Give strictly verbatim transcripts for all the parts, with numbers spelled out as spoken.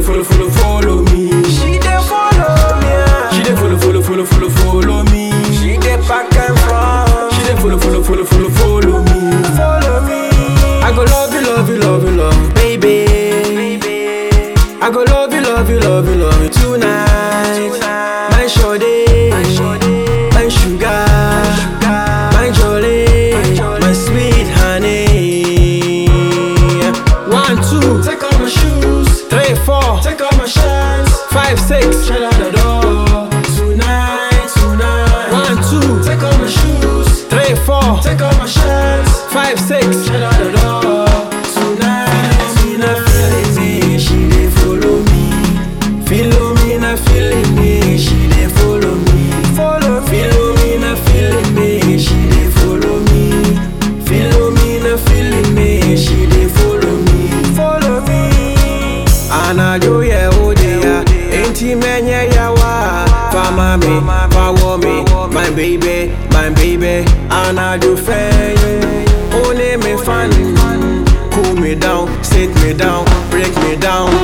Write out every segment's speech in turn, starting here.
follow, follow, follow, follow me. She dey follow me. She dey follow, follow, follow, follow, follow me. She dey back and front. She dey follow, follow, follow, follow, follow me. Follow me. I go love you, love you, love you, love, baby. Baby. I go love you, love you, love you, love you tonight. Tonight. My shorty, My shorty. my sugar, my jolly, my sweet honey. One, two, take off my shoes. Three, four, take off my shirts. Five, six, shut out the door. Tonight, tonight. One, two, take off my shoes. Three, four, take off my shirts. Five, six, shut out the door. Tonight, me not feeling me, she dey follow me. Follow me, not feeling me, she dey follow me. Follow me. Follow me, not feeling me, she dey follow me. Follow me, not feeling me, she dey follow me. Follow me. Anajo ye odeya, enti menye yawa. Fama me, power me, my baby, my baby. Anajo feye, one me fan. Cool me down, sit me down, break me down.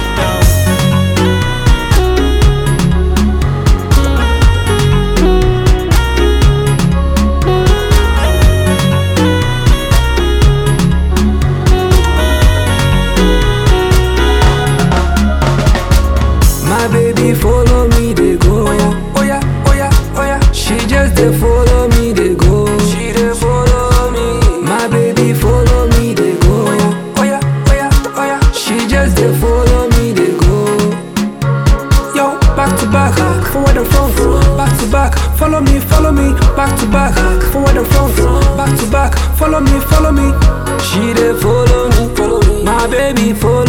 My baby follow me, they go. Oh yeah, oh yeah, oh yeah. She just they follow me, they go. She they follow me. My baby follow me, they go. Oh yeah, oh yeah, oh yeah. She just they follow me, they go. Yo, back to back, forward and front, back to back. Follow me, follow me, back to back, forward and front, back to back. Follow me, follow me. She they follow me, follow me. My baby follow